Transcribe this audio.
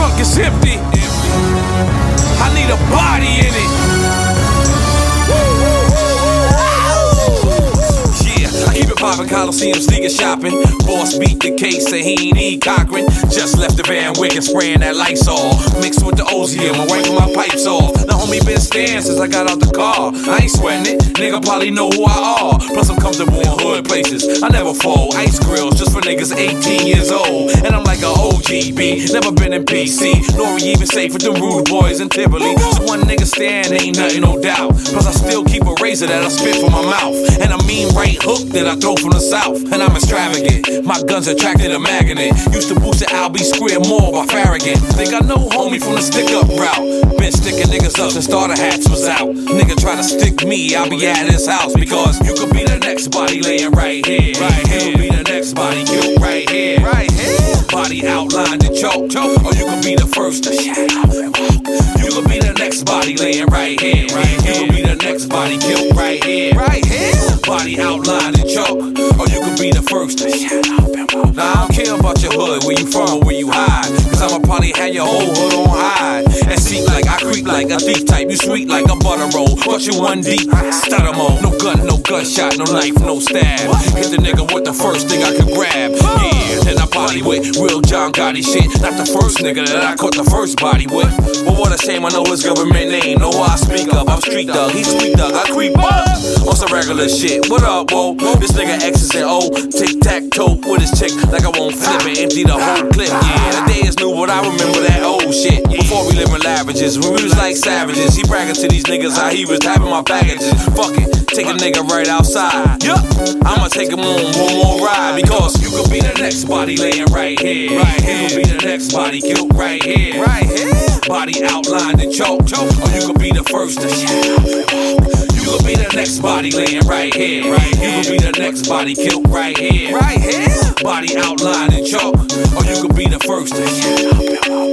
trunk is empty. I need a body in it. I keep it poppin', Coliseum sneaker shopping. Boss beat the case, say he ain't need Cochran. Just left the Van Wick and spraying that Lysol. Mixed with the OZM, I'm wiping my pipes off. The homie been staying since I got out the car. I ain't sweating it, nigga probably know who I are. Plus I'm comfortable in hood places, I never fold. Ice grills just for niggas 18 years old. And I'm like a OGB, never been in PC. Nori even safe with them rude boys in Tivoli. So one nigga stand ain't nothing, no doubt. Plus I still keep a razor that I spit from my mouth. And I mean right hook that I throw from the south. And I'm extravagant, my guns attracted a magnet. Used to boost the Albee Square more by Farragut. Think I know homie from the stick up route. Been sticking niggas up since starter hats was out. Nigga try to stick me, I'll be at his house. Because you could be the next body laying right here. Right here. You could be the next body killed right here. Right here. Body outlined and choked. Or you could be the first to shut up and walk. You could be the next body laying right here. Right here. You could be the next body killed right here. Right here. Body outlined and choke. Or you could be the first to shut up and walk. Now I don't care about your hood, where you from or where you hide. Cause I'ma probably have your whole hood on hide. And seek like I creep like a thief type. You sweet like a butter roll. But you one deep, stutter mode. No gun, no gunshot, no knife, no stab. Hit the nigga with the first thing I could grab. Yeah, then I body with real John Gotti shit. Not the first nigga that I caught the first body with. But what a shame, I know his government name. Know who I speak of, I'm street thug, he's street thug, I creep up on some regular shit. What up, whoa? This nigga X's and O, tic-tac-toe with his chick. Like I won't flip it, empty the whole clip. Yeah, the day is new, but I remember that old shit. Before we live in lavages, when we was like savages. He bragging to these niggas how he was tapping my packages. Fuck it, take a nigga right outside. Yup, I'ma take him on one more ride. Because you could be the next body laying right here. Right here. You could be the next body killed right here. Right here. Body outlined and choked. Or you could be the first to shut up and walk. You could be the next body laying right here. Right here. You could be the next body killed right here. Right here. Body outlined and choked. Or you could be the first to shut up and walk.